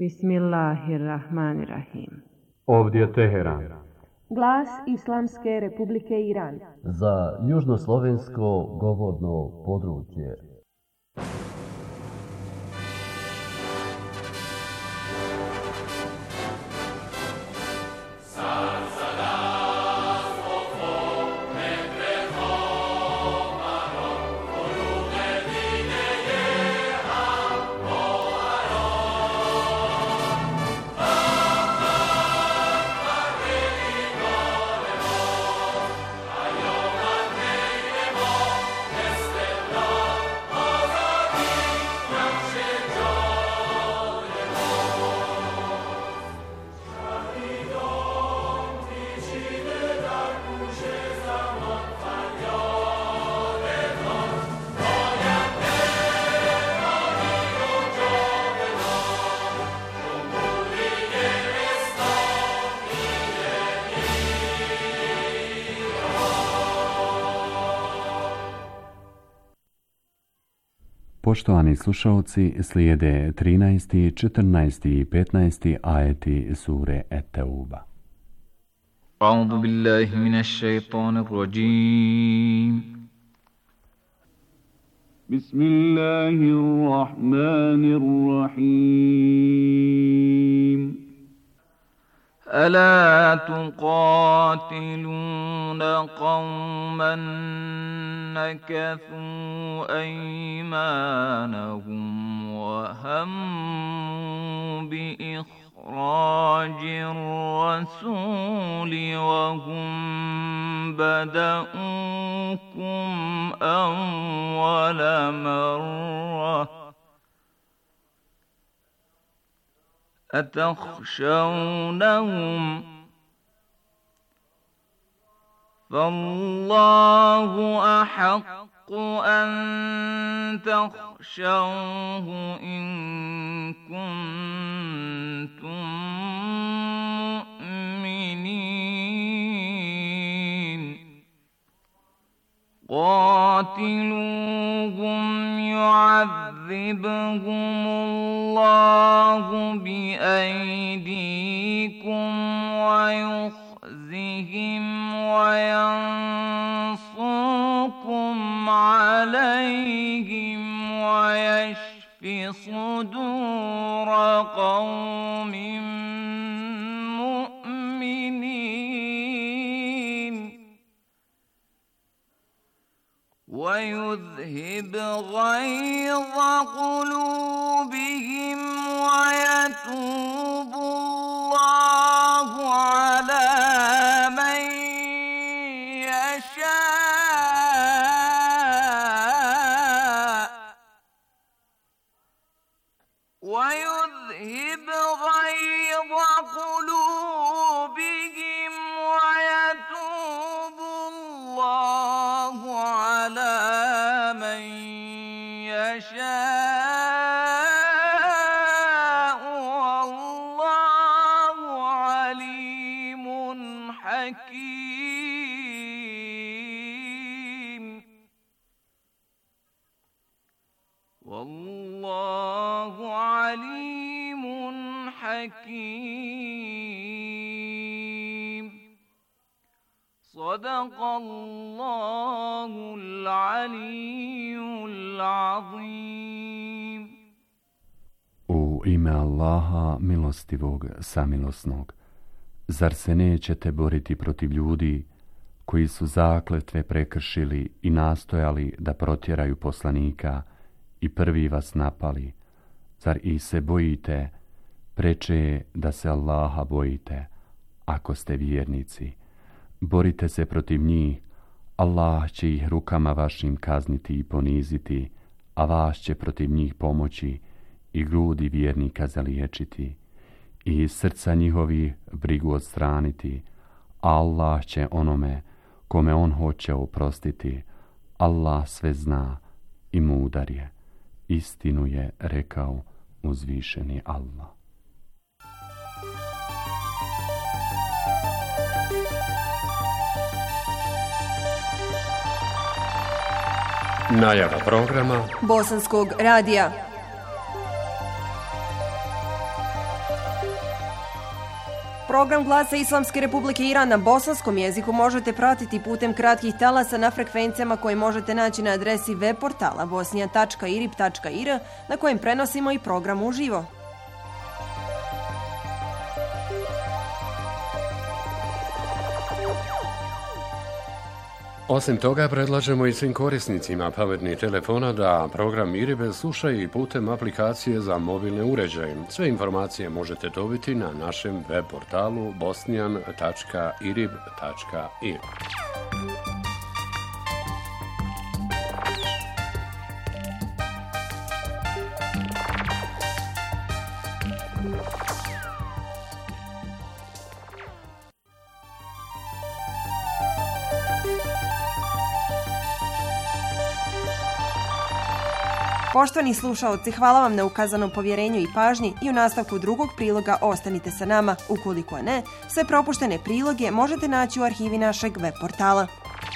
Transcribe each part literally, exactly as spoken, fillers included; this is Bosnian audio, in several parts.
Bismillahirrahmanirrahim. Ovdje je Teheran. Glas Islamske Republike Iran. Za južnoslovensko govorno područje. Poštovani slušalci, slijede trinaesti, četrnaesti i petnaesti ajeti sure Et-Tauba. A'udhu billahi minash shaitanir rajim. Bismillahirrahmanirrahim. ألا تقاتلون قوما نكثوا أيمانهم وهموا بإخراج الرسول وهم بدأوكم أول مرة أتخشونهم فالله أحق أن تخشوه إن كنتم مؤمنين قاتلوهم يعذبهم الله بأيديكم ويخزهم وينصركم عليهم ويشف صدور قوم مؤمنين ويذهب غيظ قلوبهم ويتوب الله على من يشاء ويذهب غيظ قلوبهم ويتوب الله على من يشاء والله عليم حكيم والله عليم حكيم صدق الله العلي العظيم. U ime Allaha milostivog samilosnog, zar se nećete boriti protiv ljudi koji su zakletve prekršili i nastojali da protjeraju poslanika i prvi vas napali? Zar i se bojite? Preče je da se Allaha bojite, ako ste vjernici. Borite se protiv njih, Allah će ih rukama vašim kazniti i poniziti, a vas će protiv njih pomoći i grudi vjernika zaliječiti i iz srca njihovi brigu odstraniti. Allah će onome kome on hoće oprostiti. Allah sve zna i mudar je. Istinu je rekao uzvišeni Allah. Najava programa Bosanskog radija. Program Glasa Islamske Republike Iran na bosanskom jeziku možete pratiti putem kratkih talasa na frekvencijama koje možete naći na adresi web portala bosnija tačka irib tačka ir na kojem prenosimo i program uživo. Osim toga, predlažemo i svim korisnicima pametnih telefona da program Iribe slušaju i putem aplikacije za mobilne uređaje. Sve informacije možete dobiti na našem web portalu bosnijan tačka irib tačka ir. Poštovani slušaoci, hvala vam na ukazanom povjerenju i pažnji i u nastavku drugog priloga ostanite sa nama. Ukoliko ne, sve propuštene priloge možete naći u arhivi našeg web portala.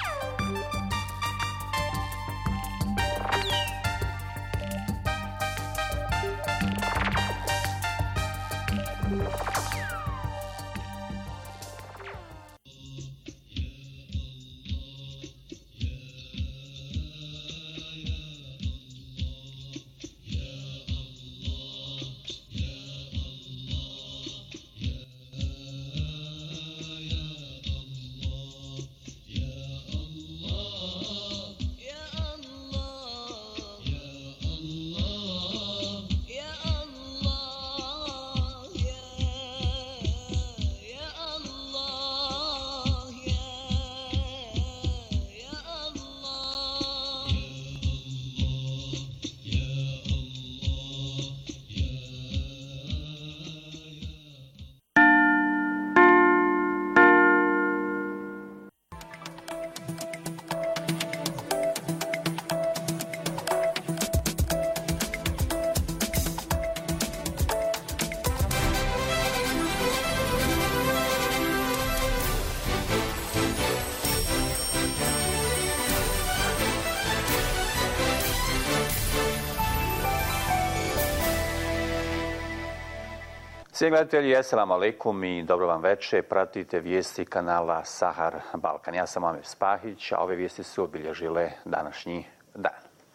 Svi gledatelji, assalamu alaikum i dobro vam večer. Pratite vijesti kanala Sahar Balkan. Ja sam Amir Spahić, a ove vijesti su obilježile današnji dan.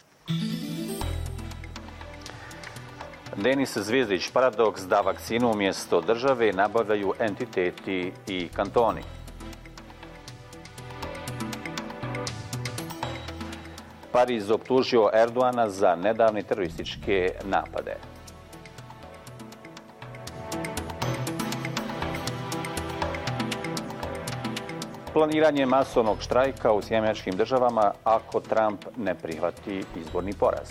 Denis Zvizdić, paradoks da vakcinu umjesto države nabavljaju entiteti i kantoni. Pariz optužio Erdoana za nedavne terorističke napade. Planiranje masovnog štrajka u Sjedinjenim Američkim Državama ako Trump ne prihvati izborni poraz.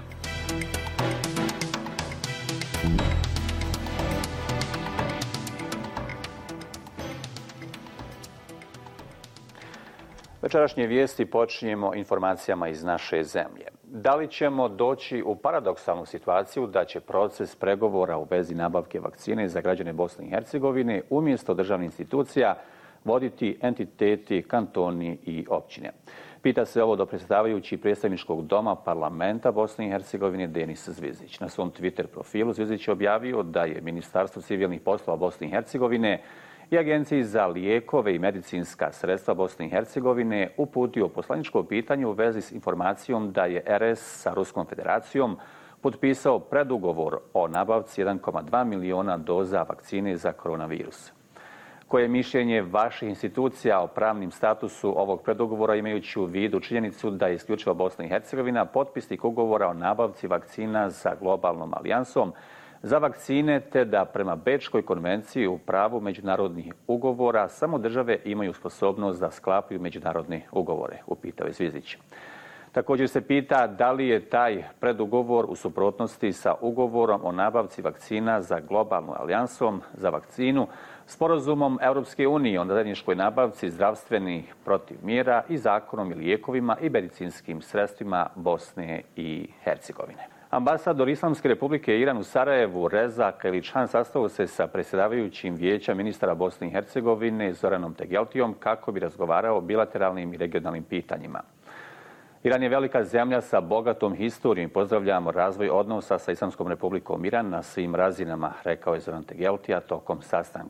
Večerašnje vijesti počinjemo informacijama iz naše zemlje. Da li ćemo doći u paradoksalnu situaciju da će proces pregovora u vezi nabavke vakcine za građane Bosne i Hercegovine umjesto državnih institucija voditi entiteti, kantoni i općine? Pita se ovo dopredsjedavajući predstavničkog doma parlamenta Bosne i Hercegovine Denis Zvizdić. Na svom Twitter profilu Zvizdić je objavio da je Ministarstvo civilnih poslova Bosne i Hercegovine i Agenciji za lijekove i medicinska sredstva Bosne i Hercegovine uputio poslaničko pitanje u vezi s informacijom da je R S sa Ruskom federacijom potpisao predugovor o nabavci jedan zarez dva miliona doza vakcine za koronavirus. Koje je mišljenje vaših institucija o pravnim statusu ovog predugovora, imajući u vidu činjenicu da je isključivo Bosna i Hercegovina potpisnik ugovora o nabavci vakcina sa globalnom alijansom za vakcine, te da prema Bečkoj konvenciji u pravu međunarodnih ugovora samo države imaju sposobnost da sklapaju međunarodne ugovore, upitao je Zvizdić. Također se pita da li je taj predugovor u suprotnosti sa ugovorom o nabavci vakcina za globalnom alijansom za vakcinu, sporazumom Europske unije o zajedničkoj nabavci zdravstvenih protivmjera i zakonom i lijekovima i medicinskim sredstvima Bosne i Hercegovine. Ambasador Islamske Republike Iran u Sarajevu Reza Keličan sastao se sa predsjedavajućim vijeća ministara Bosne i Hercegovine Zoranom Tegeltijom kako bi razgovarao o bilateralnim i regionalnim pitanjima. Iran je velika zemlja sa bogatom historijom i pozdravljamo razvoj odnosa sa Islamskom Republikom Iran na svim razinama, rekao je Zoran Tegeltija tokom sastanka.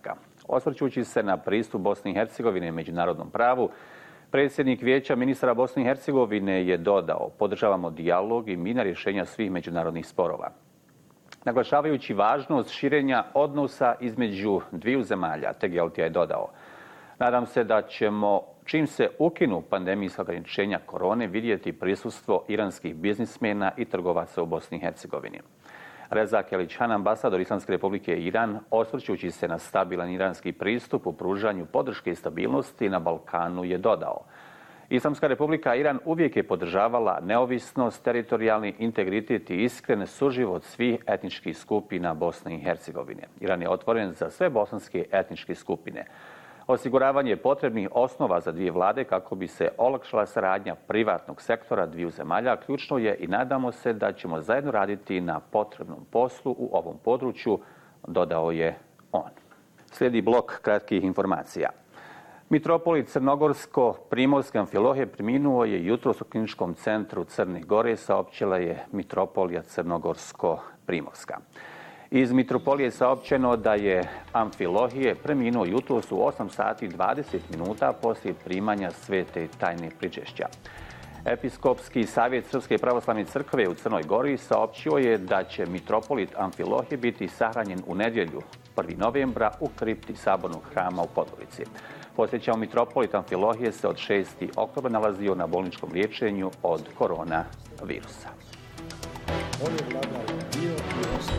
Osvrćući se na pristup Bosne i Hercegovine međunarodnom pravu, predsjednik Vijeća ministara Bosne i Hercegovine je dodao: podržavamo dijalog i mirna rješenja svih međunarodnih sporova. Naglašavajući važnost širenja odnosa između dviju zemalja, Tegeltija je dodao: nadam se da ćemo, čim se ukinu pandemijska ograničenja korone, vidjeti prisustvo iranskih biznismena i trgovaca u Bosni i Hercegovini. Reza Kelićhan, ambasador Islamske republike Iran, osvrćući se na stabilan iranski pristup u pružanju podrške i stabilnosti na Balkanu, je dodao: Islamska republika Iran uvijek je podržavala neovisnost, teritorijalni integritet i iskren suživot svih etničkih skupina Bosne i Hercegovine. Iran je otvoren za sve bosanske etničke skupine. Osiguravanje potrebnih osnova za dvije vlade kako bi se olakšala saradnja privatnog sektora dviju zemalja ključno je i nadamo se da ćemo zajedno raditi na potrebnom poslu u ovom području, dodao je on. Slijedi blok kratkih informacija. Mitropolit Crnogorsko-Primorske Amfilohije preminuo je jutros u kliničkom centru Crne Gore, saopćila je Mitropolija Crnogorsko-Primorska. Iz Mitropolije je saopćeno da je Amfilohije preminuo jutros u osam sati i dvadeset minuta poslije primanja svete tajne pričešća. Episkopski savjet Srpske pravoslavne crkve u Crnoj Gori saopćio je da će mitropolit Amfilohije biti sahranjen u nedjelju prvog novembra u kripti sabornog hrama u Podgorici. Podsjećamo, mitropolit Amfilohije se od šestog oktobra nalazio na bolničkom liječenju od koronavirusa. On je vladar bio i ostaje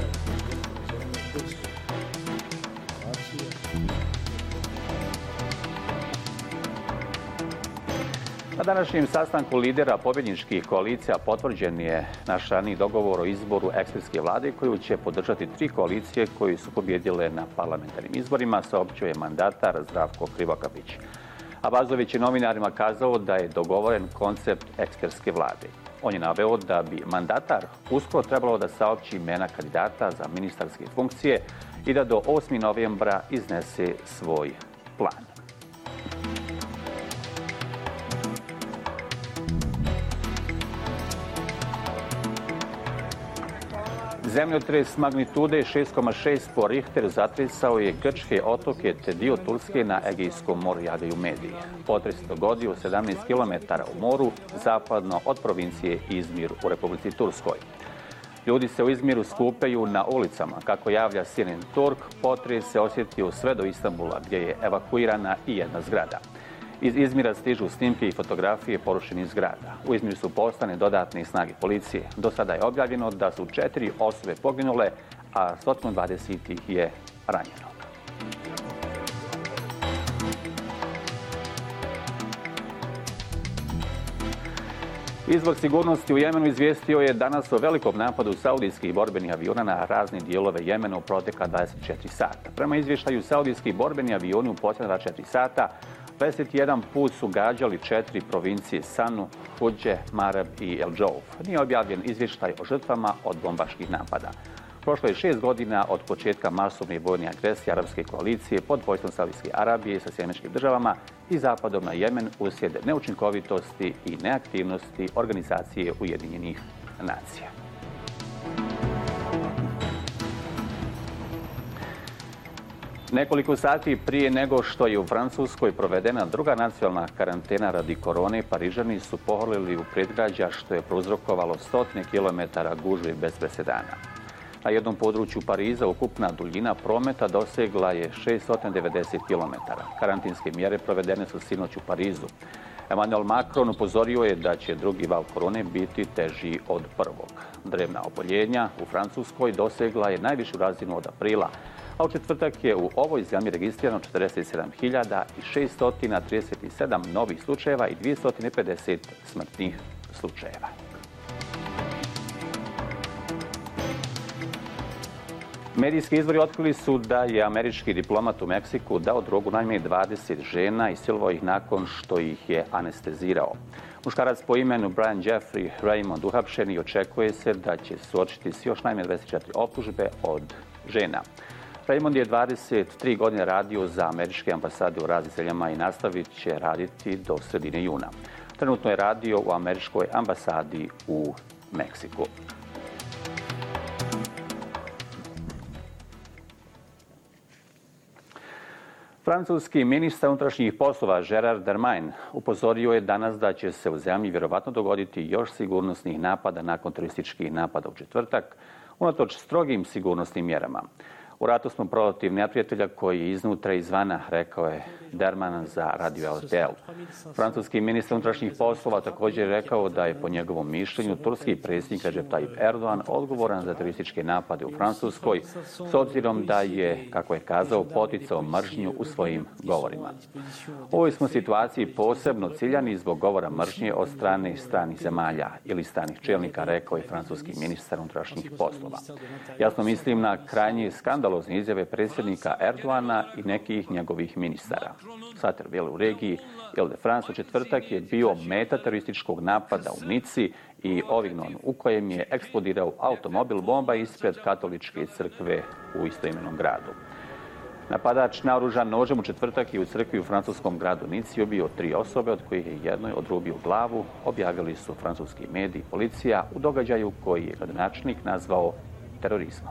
Na današnjem sastanku lidera pobjedničkih koalicija potvrđen je naš raniji dogovor o izboru ekspertske vlade koju će podržati tri koalicije koje su pobjedile na parlamentarnim izborima, saopćio je mandatar Zdravko Krivokapić. Abazović je novinarima kazao da je dogovoren koncept ekspertske vlade. On je naveo da bi mandatar uskoro trebalo da saopći imena kandidata za ministarske funkcije i da do osmog novembra iznese svoj plan. Zemljotres magnitude šest zarez šest po Richteru zatresao je grčke otoke te dio Turske na Egejskom moru, javljaju mediji. Potres se dogodio sedamnaest kilometara u moru zapadno od provincije Izmir u Republici Turskoj. Ljudi se u Izmiru skupaju na ulicama. Kako javlja C N N Turk, potres se osjetio sve do Istanbula, gdje je evakuirana i jedna zgrada. Iz Izmira stižu snimke i fotografije porušenih zgrada. U Izmiru su poslane dodatne snage policije. Do sada je objavljeno da su četiri osobe poginule, a sto dvadeset ih je ranjeno. Izvor sigurnosti u Jemenu izvijestio je danas o velikom napadu saudijskih borbenih aviona na razne dijelove Jemena u protekla dvadeset četiri sata. Prema izvještaju, saudijski borbeni avioni u posljednja dvadeset četiri sata dvadeset jedan put su gađali četiri provincije Sanu, Hudže, Marab i El Džouf. Nije objavljen izvještaj o žrtvama od bombaških napada. Prošlo je šest godina od početka masovne vojne agresije arapske koalicije pod vojstvom Saudijske Arabije sa Sjedinjenim Državama i zapadom na Jemen uslijed neučinkovitosti i neaktivnosti Organizacije Ujedinjenih nacija. Nekoliko sati prije nego što je u Francuskoj provedena druga nacionalna karantena radi korone, Parižani su pohrlili u predgrađa što je prouzrokovalo stotine kilometara gužve bez presedana. Na jednom području Pariza ukupna duljina prometa dosegla je šeststo devedeset kilometara. Karantinske mjere provedene su sinoć u Parizu. Emmanuel Macron upozorio je da će drugi val korone biti teži od prvog. Drevna oboljenja u Francuskoj dosegla je najvišu razinu od aprila, a u četvrtak je u ovoj zemlji registrirano četrdeset sedam hiljada šeststo trideset sedam novih slučajeva i dvjesto pedeset smrtnih slučajeva. Medijski izvori otkrili su da je američki diplomat u Meksiku dao drogu najmanje dvadeset žena i silovao ih nakon što ih je anestezirao. Muškarac po imenu Brian Jeffrey Raymond uhapšen i očekuje se da će suočiti s još najmanje dvadeset četiri optužbe od žena. Raymond je dvadeset tri godine radio za američke ambasade u raznim zemljama i nastavit će raditi do sredine juna. Trenutno je radio u američkoj ambasadi u Meksiku. Francuski ministar unutrašnjih poslova Gerard Darmanin upozorio je danas da će se u zemlji vjerovatno dogoditi još sigurnosnih napada nakon terorističkih napada u četvrtak, unatoč strogim sigurnosnim mjerama. U ratu smo protiv neprijatelja koji je iznutra i izvana, rekao je Darmanin za Radio L T L. Francuski ministar unutrašnjih poslova također je rekao da je po njegovom mišljenju turski predsjednik Recep Tayyip Erdogan odgovoran za terorističke napade u Francuskoj, s obzirom da je, kako je kazao, poticao mržnju u svojim govorima. U ovoj smo situaciji posebno ciljani zbog govora mržnje od strane stranih zemalja ili stranih čelnika, rekao je francuski ministar unutrašnjih poslova. Jasno mislim na krajnje skandalozne izjave predsjednika Erdogana i nekih njegovih ministara. Sater u regiji Ile de France u četvrtak je bio meta terorističkog napada u Nici i Avignon, u kojem je eksplodirao automobil bomba ispred katoličke crkve u istoimenom gradu. Napadač naoružan nožem u četvrtak i u crkvi u francuskom gradu Nici ubio tri osobe, od kojih je jednoj odrubio glavu, objavili su francuski mediji i policija u događaju koji je gradonačelnik nazvao terorizmom.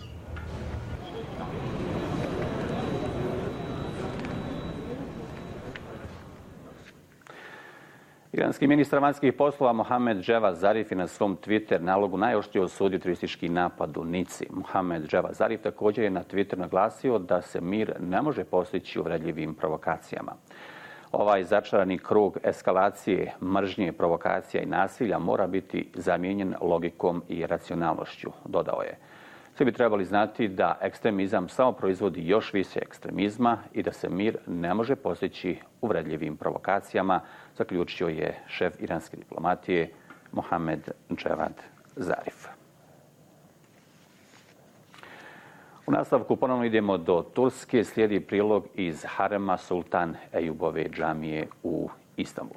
Iranski ministar vanjskih poslova Mohamed Javad Zarif je na svom Twitter nalogu najoštrije osudio teroristički napad u Nici. Mohamed Javad Zarif također je na Twitter naglasio da se mir ne može postići uvredljivim provokacijama. Ovaj začarani krug eskalacije, mržnje, provokacija i nasilja mora biti zamijenjen logikom i racionalnošću, dodao je. Svi bi trebali znati da ekstremizam samo proizvodi još više ekstremizma i da se mir ne može postići uvredljivim provokacijama, zaključio je šef iranske diplomatije Mohamed Javad Zarif. U nastavku ponovno idemo do Turske, slijedi prilog iz harema Sultan Eyubove džamije u Istanbulu.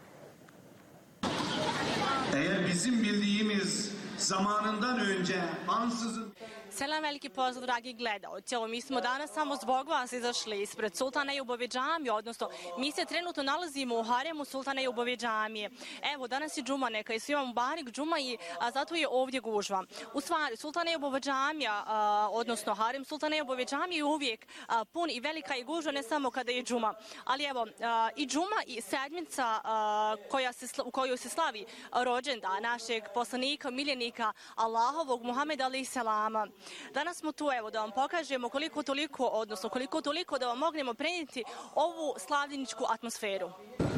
Eğer bizim bildiğimiz zamanından önce ansızın... Selam, veliki pozdrav, dragi gledaoci. Evo, mi smo danas samo zbog vas izašli ispred Sultana Eyubove džamije, odnosno mi se trenutno nalazimo u haremu Sultana Eyubove džamije. Evo, danas je džuma neka i svima mubarik džuma i a, zato je ovdje gužva. U stvari, Sultana Eyubova džamija, a, odnosno harem Sultana Eyubove džamije je uvijek a, pun i velika je gužva, ne samo kada je džuma. Ali evo, a, i džuma i sedmica a, koja se, u kojoj se slavi rođendan našeg poslanika, miljenika Allahovog, Muhameda alejhi selama. Danas smo tu, evo, da vam pokažemo koliko toliko, odnosno koliko toliko da vam mognemo prenijeti ovu slavljeničku atmosferu.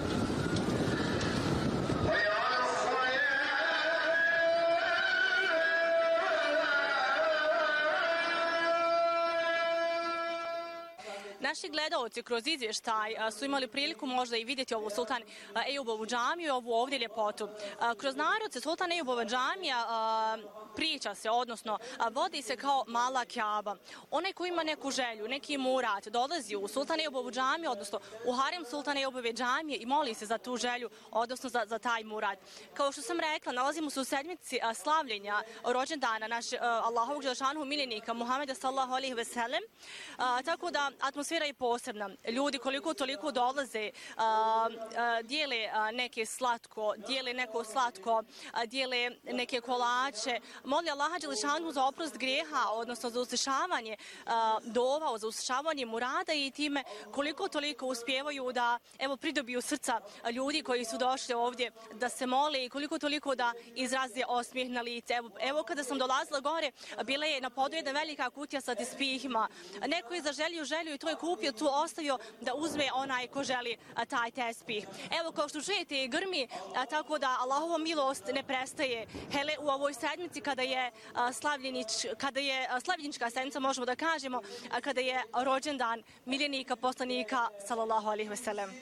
Naši gledaoci kroz izvještaj su imali priliku možda i vidjeti ovu Sultan Eyubovu džamiju i ovu ovdje ljepotu. Kroz narod se Sultan Eyubova džamija priča se, odnosno vodi se kao mala Kjaba. Onaj ko ima neku želju, neki murat, dolazi u Sultan Eyubovu džamiju, odnosno u harem Sultan Eyubove džamije i moli se za tu želju, odnosno za, za taj murat. Kao što sam rekla, nalazimo se u sedmici slavljenja rođendana naše Allahovog dželešanu miljenika Muhameda sallallahu alejhi ve sellem, tako da atmosfera je posebna. Ljudi koliko toliko dolaze, a, a, dijele a, neke slatko, dijele neko slatko, a, dijele neke kolače. Moli Allaha dželešanu za oprost grijeha, odnosno za uslišavanje a, dova, za uslišavanje murada i time koliko toliko uspijevaju da evo pridobiju srca ljudi koji su došli ovdje da se mole i koliko toliko da izraze osmijeh na lice. Evo, evo kada sam dolazila gore, bila je na podu jedna velika kutija sa tespihima. Neko je zaželio želju i to je kupio, tu ostavio da uzme onaj ko želi a, taj tespih. Evo, kao što čujete, grmi, a, tako da Allahova milost ne prestaje. Hele, u ovoj sedmici kada je a, slavljenič, kada je a, slavljenička sedmica, možemo da kažemo, a, kada je rođendan miljenika poslanika sallallahu alejhi ve sellem.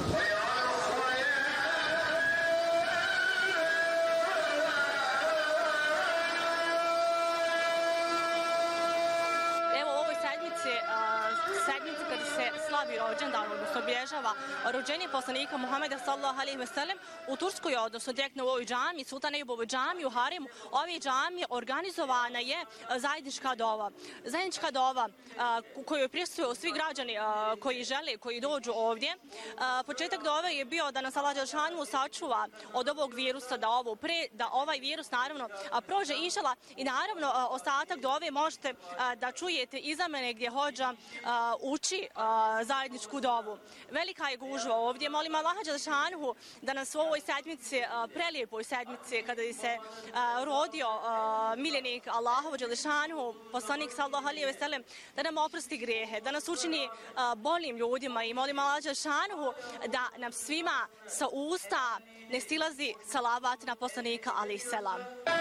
Sedmice kada se slavi rođendan, odnosno obježava rođenje poslanika Muhameda sallallahu alejhi ve sellem u Turskoj, odnosno direktno u ovoj džami, Sultan Eyubovoj džami u haremu ove džamije organizovana je zajednička dova. Zajednička dova u kojoj prisustuju svi građani koji žele, koji dođu ovdje. Početak dove je bio da nas Allah dželešanu sačuva od ovog virusa, da ovo pre, da ovaj virus naravno prođe inšala i naravno ostatak dove možete da čujete iza mene gdje hođa uči zajedničku dovu. Velika je gužva ovdje. Molim Allaha dželešanuhu da nas u ovoj sedmici, prelijepoj sedmici, kada je se rodio miljenik Allahov dželešanuhu, poslanik sallallahu alejhi ve sellem, da nam oprosti grijehe, da nas učini boljim ljudima i molim Allaha dželešanuhu da nam svima sa usta ne silazi salavat na poslanika alejhi selam.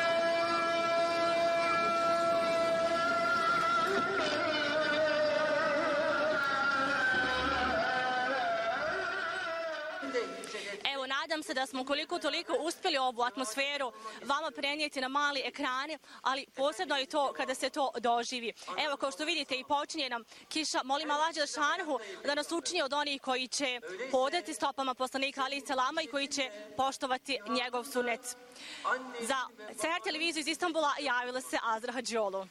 Evo, nadam se da smo koliko toliko uspjeli ovu atmosferu vama prenijeti na mali ekrane, ali posebno je to kada se to doživi. Evo, kao što vidite, i počinje nam kiša. Molim Allaha dželešanuhu da nas učini od onih koji će hodati stopama poslanika alejhi selama i koji će poštovati njegov sunnet. Za Seher televiziju iz Istanbula javila se Azra Hadžiolu.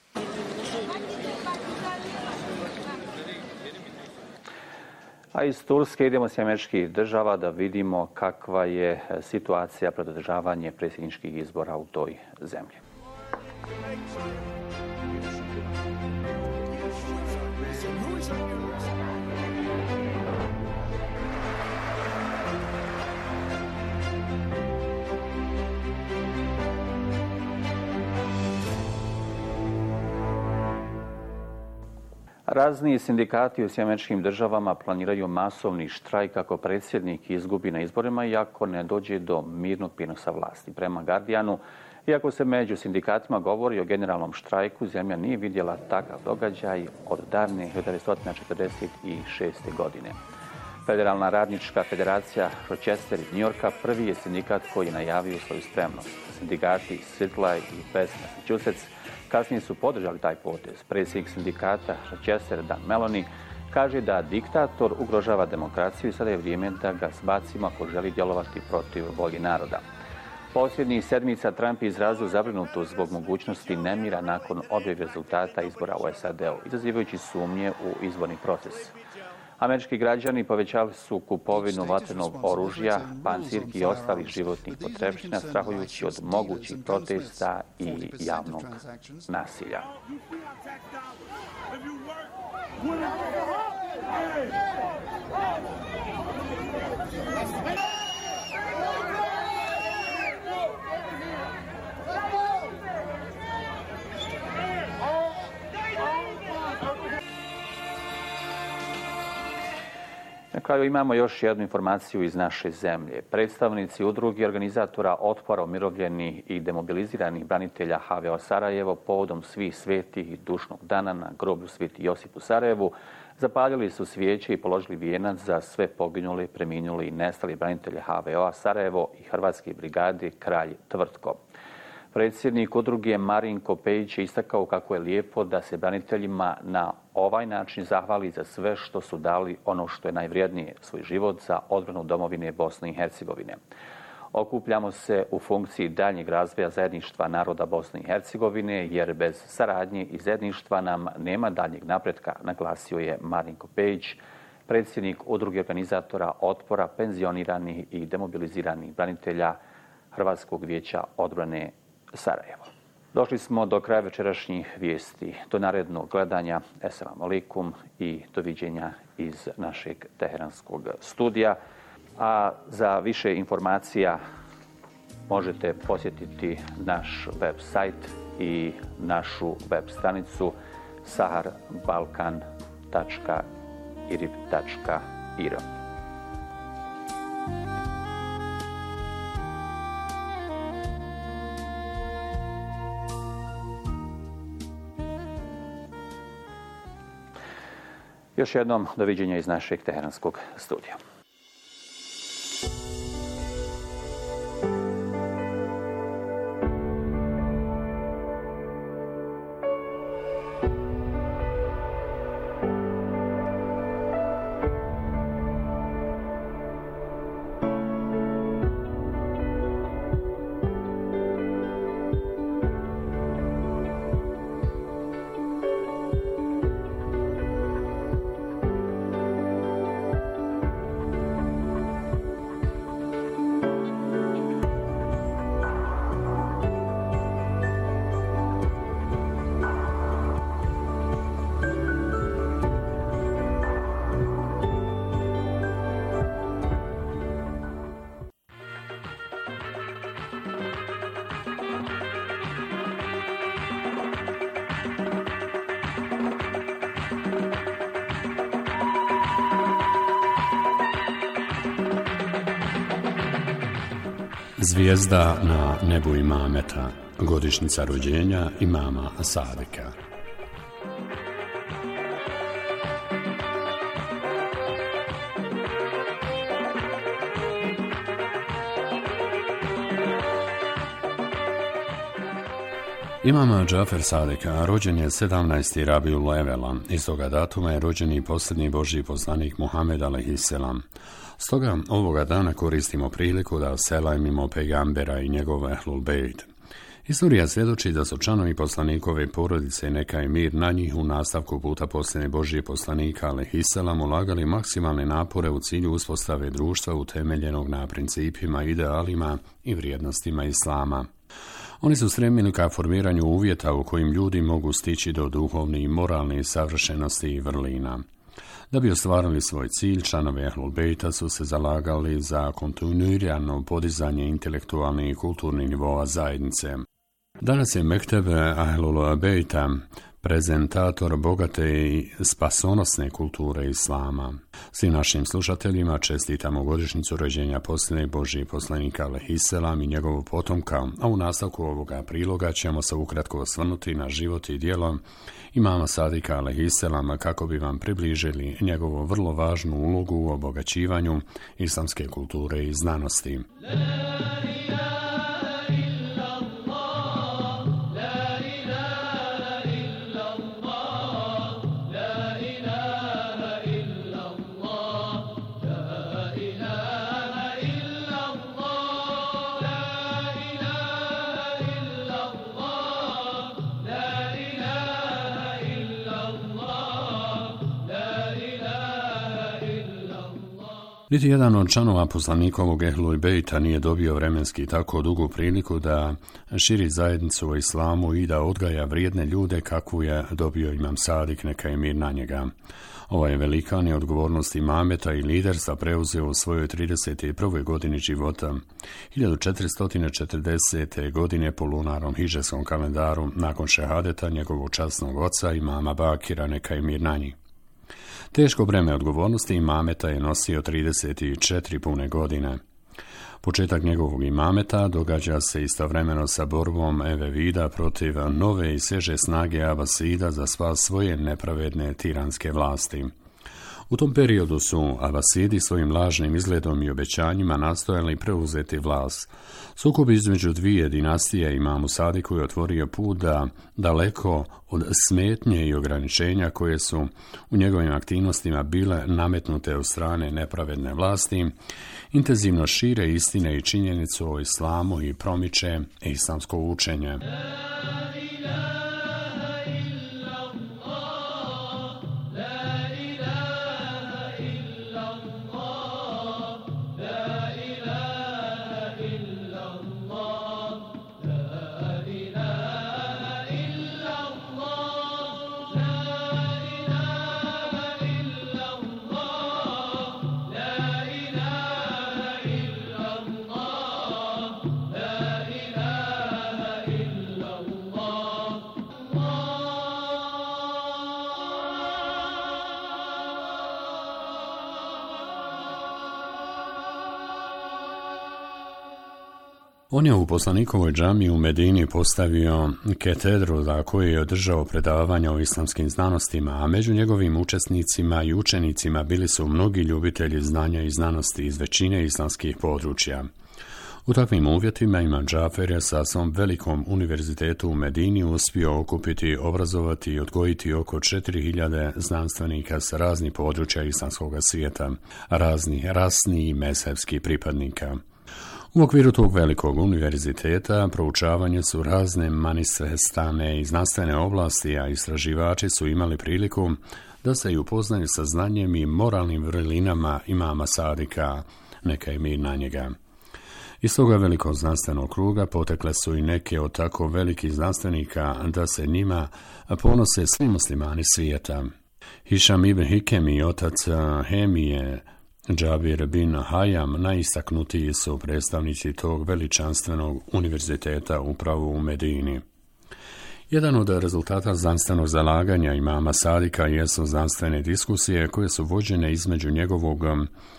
A iz Turske idemo s Američkih država da vidimo kakva je situacija pred održavanje predsjedničkih izbora u toj zemlji. Razni sindikati u Sjedinjenim državama planiraju masovni štrajk ako predsjednik izgubi na izborima i ako ne dođe do mirnog prijenosa vlasti. Prema Guardianu, iako se među sindikatima govori o generalnom štrajku, zemlja nije vidjela takav događaj od davne hiljadu devetsto četrdeset šeste. godine. Federalna radnička federacija Rochester iz Njujorka prvi je sindikat koji je najavio svoju spremnost. Sindikati Seattle i West Massachusetts kasnije su podržali taj potez. Predsjednik sindikata Rochester Dan Maloney kaže da diktator ugrožava demokraciju i sada je vrijeme da ga zbacimo ako želi djelovati protiv volje naroda. Posljednjih sedmica Trump je izrazio zabrinutost zbog mogućnosti nemira nakon objave rezultata izbora u S A D-u, izazivajući sumnje u izborni proces. Američki građani povećali su kupovinu vatrenog oružja, pancirki i ostalih životnih potrepština, strahujući od mogućih protesta i javnog nasilja. Na kraju imamo još jednu informaciju iz naše zemlje. Predstavnici udruge organizatora otpora umirovljenih i demobiliziranih branitelja H V O Sarajevo povodom svih svetih dušnog dana na groblju Sveti Josip u Sarajevu zapaljali su svijeće i položili vijenac za sve poginule, preminuli i nestali branitelje H V O-a Sarajevo i Hrvatske brigade Kralj Tvrtko. Predsjednik udruge Marinko Pejić je istakao kako je lijepo da se braniteljima na ovaj način zahvali za sve što su dali ono što je najvrijednije, svoj život za odbranu domovine Bosne i Hercegovine. Okupljamo se u funkciji daljnjeg razvoja zajedništva naroda Bosne i Hercegovine, jer bez saradnje i zajedništva nam nema daljnjeg napretka, naglasio je Marinko Pejić, predsjednik udruge organizatora otpora penzioniranih i demobiliziranih branitelja Hrvatskog vijeća odbrane Sarajevo. Došli smo do kraja večerašnjih vijesti. Do narednog gledanja. Esselamu alaikum i doviđenja iz našeg teheranskog studija. A za više informacija možete posjetiti naš web sajt i našu web stranicu sahar balkan tačka irib tačka ir. Još jednom doviđenja iz našeg teheranskog studija. Zvijezda na nebu imameta, godišnjica rođenja imama Sadika. Imam Džafer Sadika rođen je sedamnaesti Rabiul Evela. Iz toga datuma je rođen i posljednji Božji poslanik Muhammed alejhiselam. Stoga ovoga dana koristimo priliku da selajmimo pejgambera i njegov ehlul bejt. Istorija svjedoči da su članovi poslanikove porodice, neka je mir na njih, u nastavku puta posljednje Božje poslanika alejhiselam ulagali maksimalne napore u cilju uspostave društva utemeljenog na principima, idealima i vrijednostima islama. Oni su stremili ka formiranju uvjeta u kojim ljudi mogu stići do duhovne i moralne savršenosti i vrlina. Da bi ostvarili svoj cilj, članovi ehlul bejta su se zalagali za kontinuirano podizanje intelektualnih i kulturnih nivoa zajednice. Danas je Mekteb ehlul bejta prezentator bogate i spasonosne kulture islama. Svim našim slušateljima čestitamo godišnjicu rođenja posljednjeg Božjeg poslanika alejhiselam i njegovog potomka, a u nastavku ovoga priloga ćemo se ukratko osvrnuti na život i djelo imama Sadika alejhiselam kako bi vam približili njegovu vrlo važnu ulogu u obogaćivanju islamske kulture i znanosti. Niti jedan od članova poslanikovog ehlul bejta nije dobio vremenski tako dugu priliku da širi zajednicu o islamu i da odgaja vrijedne ljude kakvu je dobio imam Sadik, neka je mir na njega. Ovaj velikan je odgovornost imameta i liderstva preuzeo u svojoj trideset prvoj godini života, hiljadu četiristo četrdesete. godine po lunarnom hidžetskom kalendaru, nakon šehadeta njegovog časnog oca imama Bakira, neka je mir na njih. Teško breme odgovornosti imameta je nosio trideset četiri pune godine. Početak njegovog imameta događa se istovremeno sa borbom Evevida protiv nove i sveže snage Abasida za spas svoje nepravedne tiranske vlasti. U tom periodu su Abasidi svojim lažnim izgledom i obećanjima nastojali preuzeti vlast. Sukob između dvije dinastije imamu Sadiku je otvorio put da daleko od smetnje i ograničenja koje su u njegovim aktivnostima bile nametnute od strane nepravedne vlasti, intenzivno šire istine i činjenicu o islamu i promiče islamsko učenje. On je u poslanikovoj džamiji u Medini postavio katedru za koju je održao predavanja o islamskim znanostima, a među njegovim učesnicima i učenicima bili su mnogi ljubitelji znanja i znanosti iz većine islamskih područja. U takvim uvjetima imam Džafer je sa svom velikom univerzitetu u Medini uspio okupiti, obrazovati i odgojiti oko četiri hiljade znanstvenika sa raznih područja islamskog svijeta, raznih rasnih i mezhebskih pripadnika. U okviru tog velikog univerziteta proučavanje su razne manifestane i znanstvene oblasti, a istraživači su imali priliku da se i upoznaju sa znanjem i moralnim vrlinama imama Sadika, neka je mir na njega. Iz toga velikog znanstvenog kruga potekle su i neke od tako velikih znanstvenika da se njima ponose svi muslimani svijeta. Hišam ibn Hikem i otac Hemije, Džabir bin Hayam, najistaknutiji su predstavnici tog veličanstvenog univerziteta upravo u Medini. Jedan od rezultata znanstvenog zalaganja imama Sadika jesu znanstvene diskusije koje su vođene između njegovog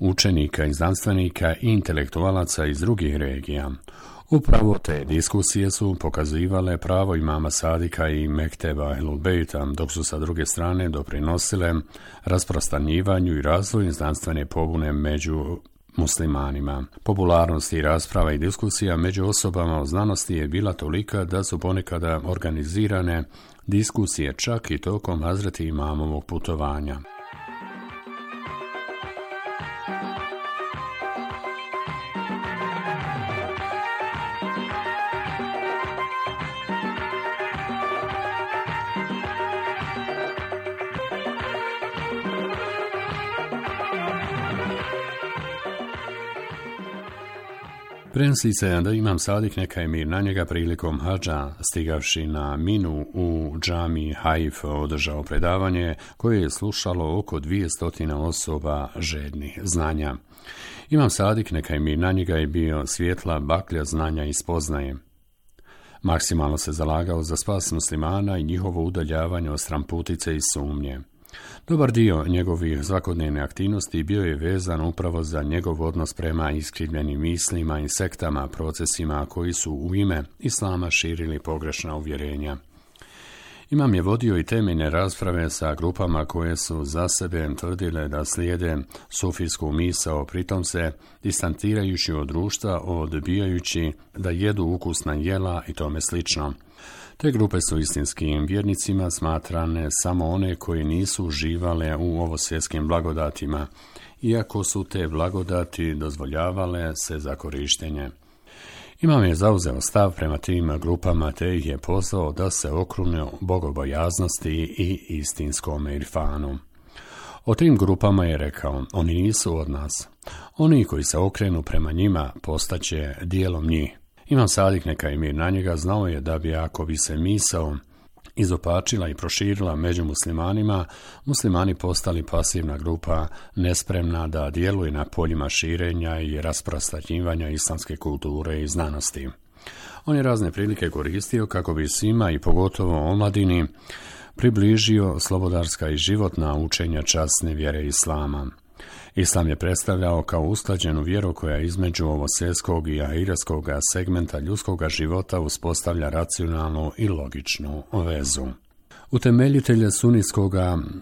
učenika i znanstvenika i intelektualaca iz drugih regija. Upravo te diskusije su pokazivale pravo imama Sadika i Mekteba Ehlul Bejta, dok su sa druge strane doprinosile rasprostranjivanju i razvoju znanstvene pobune među muslimanima. Popularnost i rasprava i diskusija među osobama o znanosti je bila tolika da su ponekada organizirane diskusije čak i tokom Hazreti imamovog putovanja. Prenosi se da imam Sadik, neka je mir na njega, prilikom hadža stigavši na Minu u džami Haif održao predavanje koje je slušalo oko dvije stotine osoba žednih znanja. Imam Sadik, neka je mir na njega, je bio svjetla baklja znanja i spoznaje. Maksimalno se zalagao za spas muslimana i njihovo udaljavanje od stramputice i sumnje. Dobar dio njegovih svakodnevne aktivnosti bio je vezan upravo za njegov odnos prema iskrivljenim mislima i sektama, procesima koji su u ime islama širili pogrešna uvjerenja. Imam je vodio i temeljne rasprave sa grupama koje su za sebe tvrdile da slijede sufijsku misao, pritom se distantirajući od društva, odbijajući da jedu ukusna jela i tome slično. Te grupe su istinskim vjernicima smatrane samo one koje nisu uživale u ovosvjetskim blagodatima, iako su te blagodati dozvoljavale se za korištenje. Imam je zauzeo stav prema tim grupama te ih je pozvao da se okrune bogobojaznosti i istinskom irfanu. O tim grupama je rekao, oni nisu od nas. Oni koji se okrenu prema njima postaće dijelom njih. Imam Sadik, neka je mir na njega, znao je da bi ako bi se misao izopačila i proširila među muslimanima, muslimani postali pasivna grupa, nespremna da djeluje na poljima širenja i rasprostranjivanja islamske kulture i znanosti. On je razne prilike koristio kako bi svima i pogotovo omladini približio slobodarska i životna učenja časne vjere islama. Islam je predstavljao kao usklađenu vjeru koja između ovosvjetskog i ahirskog segmenta ljudskog života uspostavlja racionalnu i logičnu vezu. Utemeljitelj sunitskog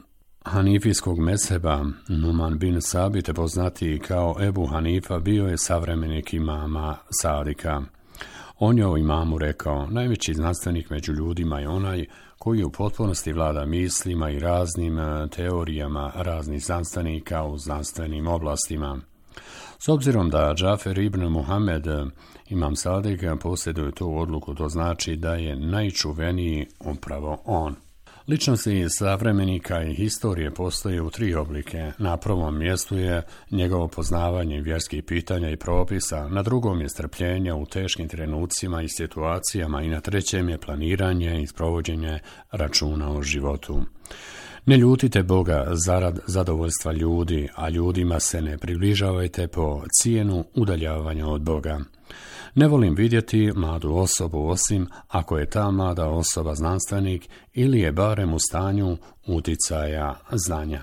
hanifijskog mezheba Numan bin Sabit, poznatiji kao Ebu Hanifa, bio je savremenik imama Sadika. On je o imamu rekao, najveći znanstvenik među ljudima je onaj koji u potpunosti vlada mislima i raznim teorijama raznih znanstvenika u znanstvenim oblastima. S obzirom da Džafer ibn Muhammed, imam Sadik, posjeduje tu odluku, to znači da je najčuveniji upravo on. Ličnosti savremenika i historije postoje u tri oblike. Na prvom mjestu je njegovo poznavanje vjerskih pitanja i propisa, na drugom je strpljenje u teškim trenucima i situacijama i na trećem je planiranje i sprovođenje računa o životu. Ne ljutite Boga zarad zadovoljstva ljudi, a ljudima se ne približavajte po cijenu udaljavanja od Boga. Ne volim vidjeti mladu osobu osim ako je ta mlada osoba znanstvenik ili je barem u stanju uticaja znanja.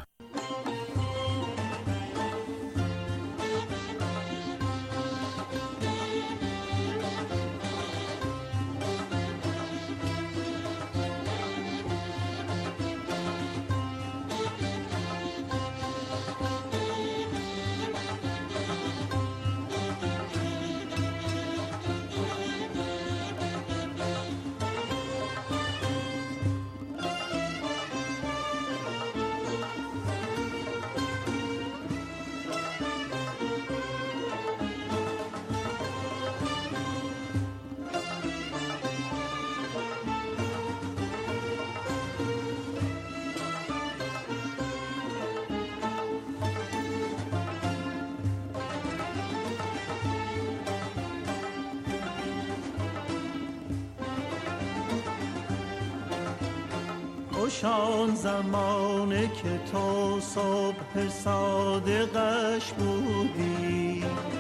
آن زمانه که تو صبح صادقش بودی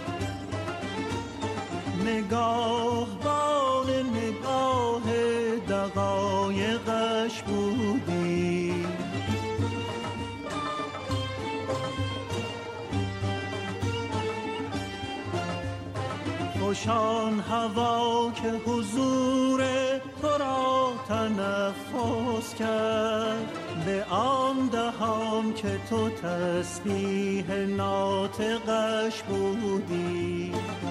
نگاهبان نگاه دقایقش بودی خوشان هوا که حضور تو را تنفس کرد، به آن دهان که تو تسبیح ناطقش بودی.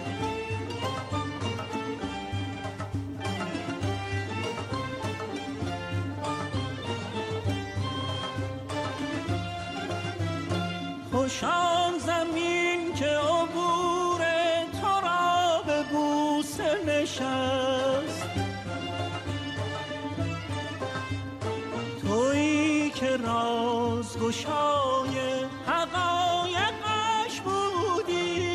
خوشان زمین که عبور تو را به بوسه نشست، تویی که رازگشای حقایقش بودی.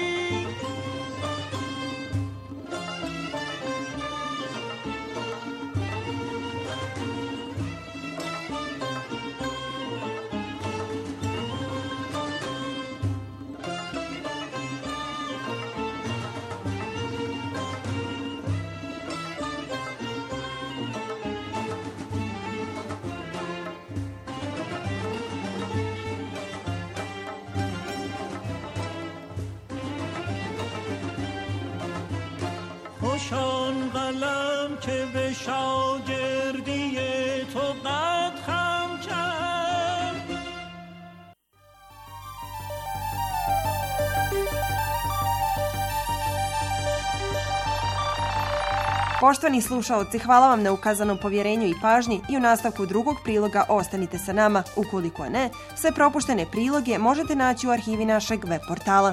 خوشان قلم که به شاگردی تو قد خم کرد. Poštovani slušaoci, hvala vam na ukazanom povjerenju i pažnji i u nastavku drugog priloga ostanite sa nama. Ukoliko ne, sve propuštene priloge možete naći u arhivi našeg web portala.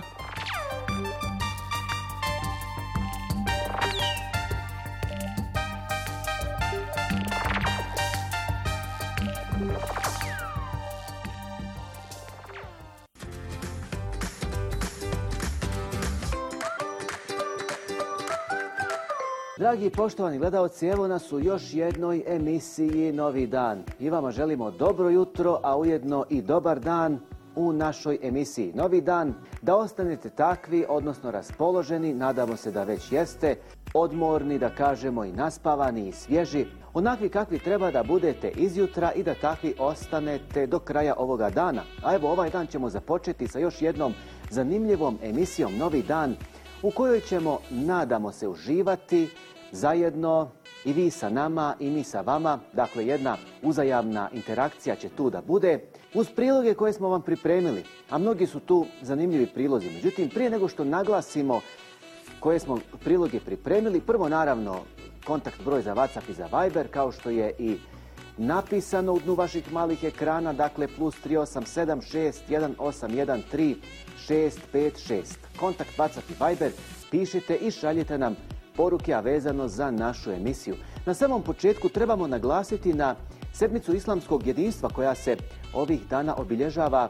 Dragi poštovani gledalci, evo nas u još jednoj emisiji Novi dan. I vama želimo dobro jutro, a ujedno i dobar dan u našoj emisiji Novi dan. Da ostanete takvi, odnosno raspoloženi, nadamo se da već jeste, odmorni, da kažemo i naspavani i svježi, onakvi kakvi treba da budete izjutra i da takvi ostanete do kraja ovoga dana. A evo ovaj dan ćemo započeti sa još jednom zanimljivom emisijom Novi dan, u kojoj ćemo, nadamo se, uživati zajedno, i vi sa nama i mi sa vama. Dakle, jedna uzajamna interakcija će tu da bude, uz priloge koje smo vam pripremili, a mnogi su tu zanimljivi prilozi. Međutim, prije nego što naglasimo koje smo priloge pripremili, prvo naravno kontakt broj za WhatsApp i za Viber, kao što je i napisano u dnu vaših malih ekrana, dakle plus tri osam sedam šest jedan osam jedan tri šest pet šest. Kontakt WhatsApp i Viber, pišite i šaljite nam poruke, a vezano za našu emisiju. Na samom početku trebamo naglasiti na sedmicu islamskog jedinstva koja se ovih dana obilježava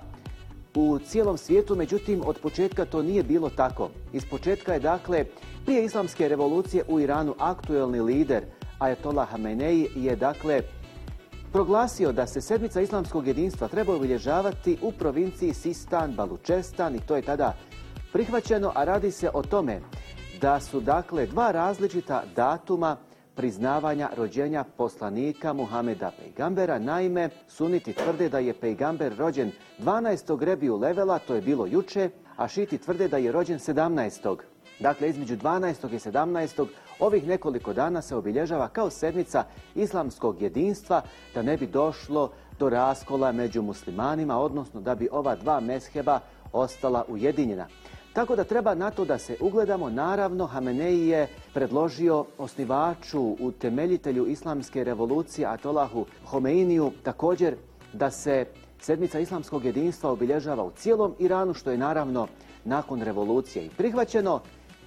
u cijelom svijetu, međutim od početka to nije bilo tako. Iz početka je, dakle, prije islamske revolucije u Iranu aktuelni lider Ajatollah Hamenei je, dakle, proglasio da se sedmica islamskog jedinstva treba obilježavati u provinciji Sistan, Balučestan, i to je tada prihvaćeno, a radi se o tome da su, dakle, dva različita datuma priznavanja rođenja poslanika Muhameda pejgambera. Naime, suniti tvrde da je pejgamber rođen dvanaestog Rebiju Levela, to je bilo juče, a šiti tvrde da je rođen sedamnaestog Dakle, između dvanaestog i sedamnaestog ovih nekoliko dana se obilježava kao sedmica islamskog jedinstva, da ne bi došlo do raskola među muslimanima, odnosno da bi ova dva mezheba ostala ujedinjena. Tako da treba na to da se ugledamo. Naravno, Hamenei je predložio osnivaču, utemeljitelju islamske revolucije, Ajatollahu Homeiniju, također da se sedmica islamskog jedinstva obilježava u cijelom Iranu, što je naravno nakon revolucije i prihvaćeno.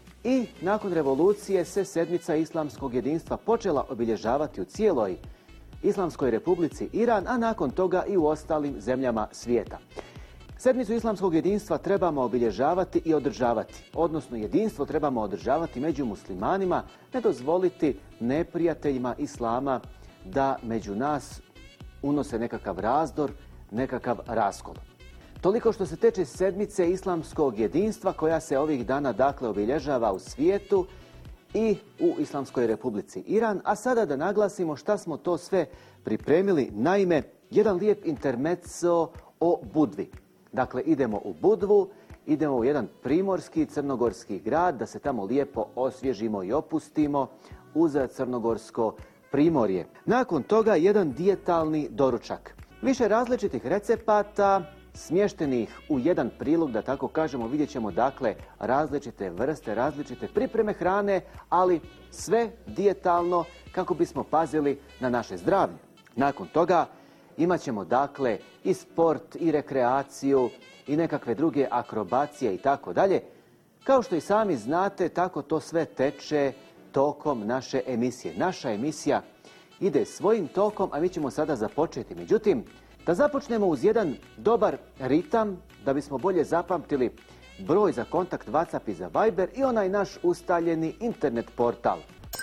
I nakon revolucije se sedmica islamskog jedinstva počela obilježavati u cijeloj Islamskoj republici Iran, a nakon toga i u ostalim zemljama svijeta. Sedmicu islamskog jedinstva trebamo obilježavati i održavati, odnosno jedinstvo trebamo održavati među muslimanima, ne dozvoliti neprijateljima islama da među nas unose nekakav razdor, nekakav raskol. Toliko što se teče sedmice islamskog jedinstva koja se ovih dana, dakle, obilježava u svijetu i u Islamskoj republici Iran. A sada da naglasimo šta smo to sve pripremili. Naime, jedan lijep intermezzo o Budvi. Dakle, idemo u Budvu idemo u jedan primorski crnogorski grad da se tamo lijepo osvježimo i opustimo uz crnogorsko primorje. Nakon toga jedan dijetalni doručak. Više različitih recepata smještenih u jedan prilog, da tako kažemo, vidjet ćemo dakle različite vrste, različite pripreme hrane, ali sve dijetalno kako bismo pazili na naše zdravlje. Nakon toga imat ćemo dakle i sport i rekreaciju i nekakve druge akrobacije i tako dalje. Kao što i sami znate, tako to sve teče tokom naše emisije. Naša emisija ide svojim tokom, a mi ćemo sada započeti. Međutim, da započnemo uz jedan dobar ritam, da bismo bolje zapamtili broj za kontakt WhatsApp i za Viber i onaj naš ustaljeni internet portal.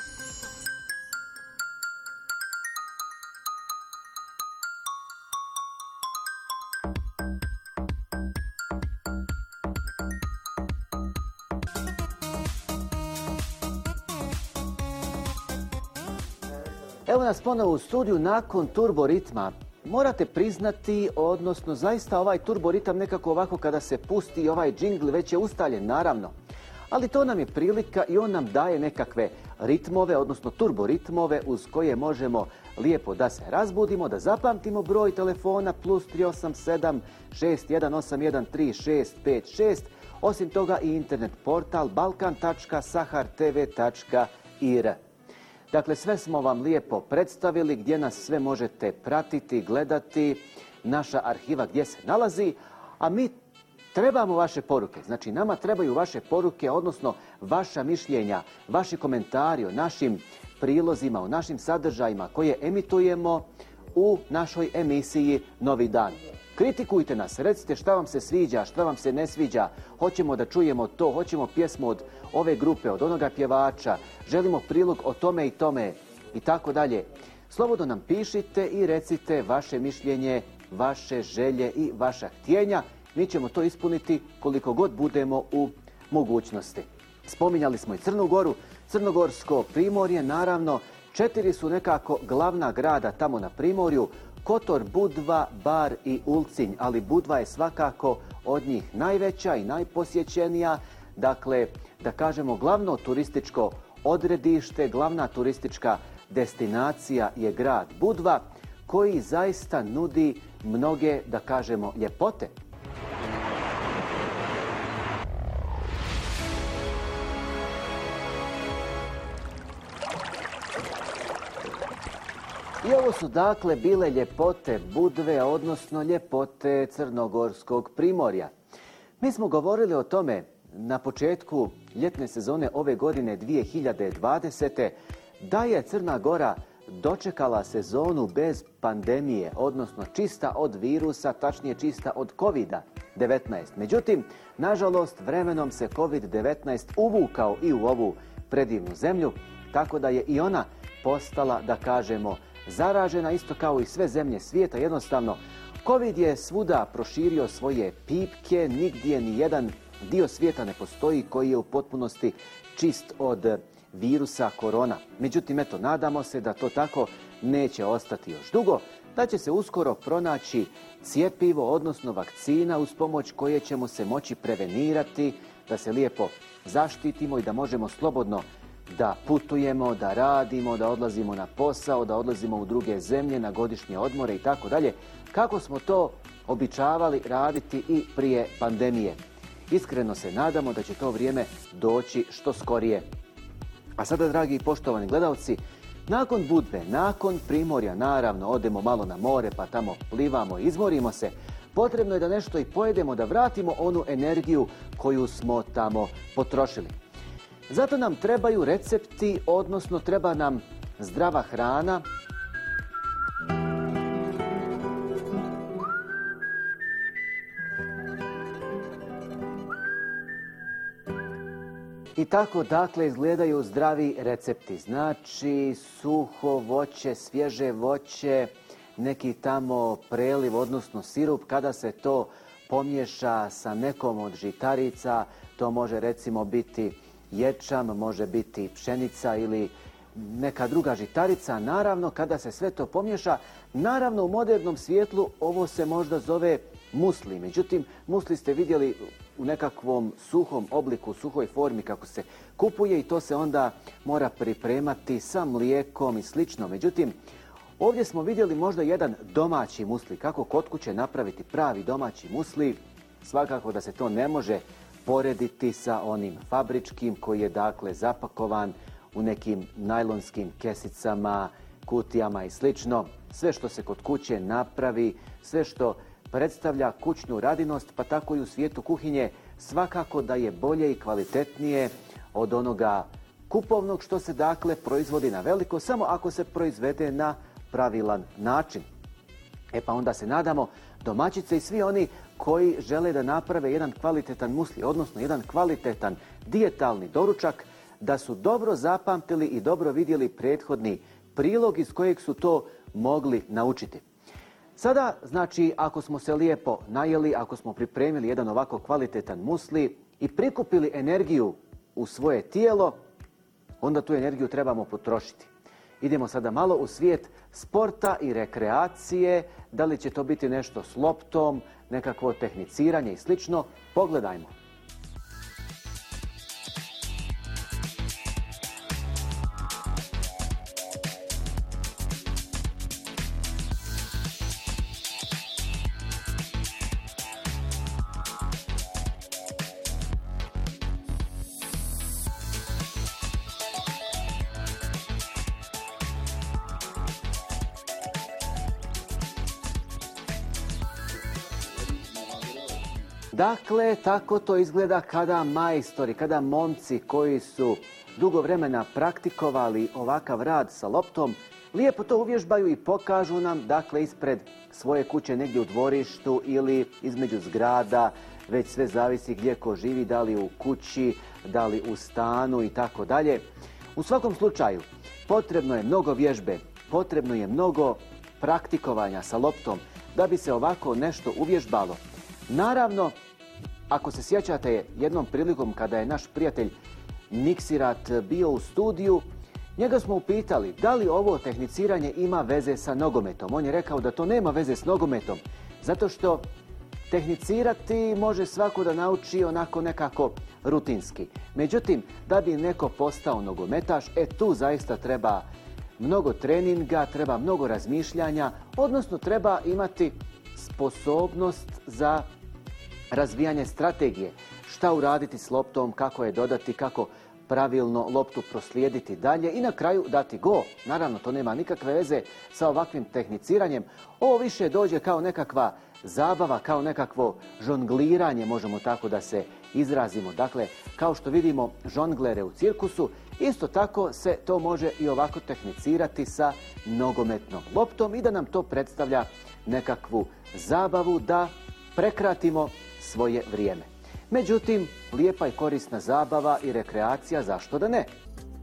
Evo nas ponovo u studiju nakon turboritma. Morate priznati, odnosno zaista ovaj turboritam nekako ovako kada se pusti ovaj džingl već je ustaljen, naravno. Ali to nam je prilika i on nam daje nekakve ritmove, odnosno turboritmove uz koje možemo lijepo da se razbudimo, da zapamtimo broj telefona plus tri osam sedam šest jedan osam jedan tri šest pet šest. Osim toga i internet portal balkan tačka sahar tv tačka i r. Dakle, sve smo vam lijepo predstavili gdje nas sve možete pratiti, gledati, naša arhiva gdje se nalazi, a mi trebamo vaše poruke. Znači, nama trebaju vaše poruke, odnosno vaša mišljenja, vaši komentari o našim prilozima, o našim sadržajima koje emitujemo u našoj emisiji Novi dan. Kritikujte nas, recite šta vam se sviđa, šta vam se ne sviđa, hoćemo da čujemo to, hoćemo pjesmu od ove grupe, od onoga pjevača, želimo prilog o tome i tome i tako dalje. Slobodno nam pišite i recite vaše mišljenje, vaše želje i vaša htjenja. Mi ćemo to ispuniti koliko god budemo u mogućnosti. Spominjali smo i Crnu Goru, Crnogorsko primorje, naravno, četiri su nekako glavna grada tamo na primorju, Kotor, Budva, Bar i Ulcinj, ali Budva je svakako od njih najveća i najposjećenija. Dakle, da kažemo, glavno turističko odredište, glavna turistička destinacija je grad Budva, koji zaista nudi mnoge, da kažemo, ljepote. I ovo su dakle bile ljepote Budve, odnosno ljepote Crnogorskog primorja. Mi smo govorili o tome na početku ljetne sezone ove godine dvije hiljade dvadesete. da je Crna Gora dočekala sezonu bez pandemije, odnosno čista od virusa, tačnije čista od kovida devetnaest. Međutim, nažalost, vremenom se kovid devetnaest uvukao i u ovu predivnu zemlju, tako da je i ona postala, da kažemo, zaražena, isto kao i sve zemlje svijeta. Jednostavno, kovid je svuda proširio svoje pipke, nigdje ni jedan dio svijeta ne postoji koji je u potpunosti čist od virusa korona. Međutim, eto, nadamo se da to tako neće ostati još dugo, da će se uskoro pronaći cjepivo, odnosno vakcina uz pomoć koje ćemo se moći prevenirati, da se lijepo zaštitimo i da možemo slobodno da putujemo, da radimo, da odlazimo na posao, da odlazimo u druge zemlje, na godišnje odmore i tako dalje, kako smo to običavali raditi i prije pandemije. Iskreno se nadamo da će to vrijeme doći što skorije. A sada, dragi i poštovani gledalci, nakon Budve, nakon Primorja, naravno, odemo malo na more, pa tamo plivamo, izmorimo se. Potrebno je da nešto i pojedemo, da vratimo onu energiju koju smo tamo potrošili. Zato nam trebaju recepti, odnosno treba nam zdrava hrana. I tako, dakle, izgledaju zdravi recepti. Znači, suho voće, svježe voće, neki tamo preliv, odnosno sirup, kada se to pomiješa sa nekom od žitarica, to može recimo biti ječam, može biti pšenica ili neka druga žitarica. Naravno, kada se sve to pomiješa, naravno u modernom svijetlu ovo se možda zove musli. Međutim, musli ste vidjeli u nekakvom suhom obliku, u suhoj formi kako se kupuje i to se onda mora pripremati sa mlijekom i slično. Međutim, ovdje smo vidjeli možda jedan domaći musli, kako kod kuće napraviti pravi domaći musli. Svakako da se to ne može porediti sa onim fabričkim koji je dakle zapakovan u nekim najlonskim kesicama, kutijama i slično. Sve što se kod kuće napravi, sve što predstavlja kućnu radinost, pa tako i u svijetu kuhinje, svakako da je bolje i kvalitetnije od onoga kupovnog što se dakle proizvodi na veliko, samo ako se proizvede na pravilan način. E pa onda se nadamo, domaćice i svi oni koji žele da naprave jedan kvalitetan musli, odnosno jedan kvalitetan dijetalni doručak, da su dobro zapamtili i dobro vidjeli prethodni prilog iz kojeg su to mogli naučiti. Sada, znači, ako smo se lijepo najeli, ako smo pripremili jedan ovako kvalitetan musli i prikupili energiju u svoje tijelo, onda tu energiju trebamo potrošiti. Idemo sada malo u svijet sporta i rekreacije, da li će to biti nešto s loptom, nekakvo tehniciranje i slično, pogledajmo. Dakle, tako to izgleda kada majstori, kada momci koji su dugo vremena praktikovali ovakav rad sa loptom, lijepo to uvježbaju i pokažu nam, dakle, ispred svoje kuće negdje u dvorištu ili između zgrada, već sve zavisi gdje ko živi, da li u kući, da li u stanu i tako dalje. U svakom slučaju, potrebno je mnogo vježbe, potrebno je mnogo praktikovanja sa loptom da bi se ovako nešto uvježbalo. Naravno, ako se sjećate jednom prilikom kada je naš prijatelj Niksirat bio u studiju, njega smo upitali da li ovo tehniciranje ima veze sa nogometom. On je rekao da to nema veze s nogometom, zato što tehnicirati može svako da nauči onako nekako rutinski. Međutim, da bi neko postao nogometaš, e tu zaista treba mnogo treninga, treba mnogo razmišljanja, odnosno treba imati sposobnost za razvijanje strategije. Šta uraditi s loptom, kako je dodati, kako pravilno loptu proslijediti dalje i na kraju dati gol. Naravno, to nema nikakve veze sa ovakvim tehniciranjem. Ovo više dođe kao nekakva zabava, kao nekakvo žongliranje, možemo tako da se izrazimo. Dakle, kao što vidimo žonglere u cirkusu, isto tako se to može i ovako tehnicirati sa nogometnom loptom i da nam to predstavlja nekakvu zabavu da prekratimo svoje vrijeme. Međutim, lijepa i korisna zabava i rekreacija, zašto da ne?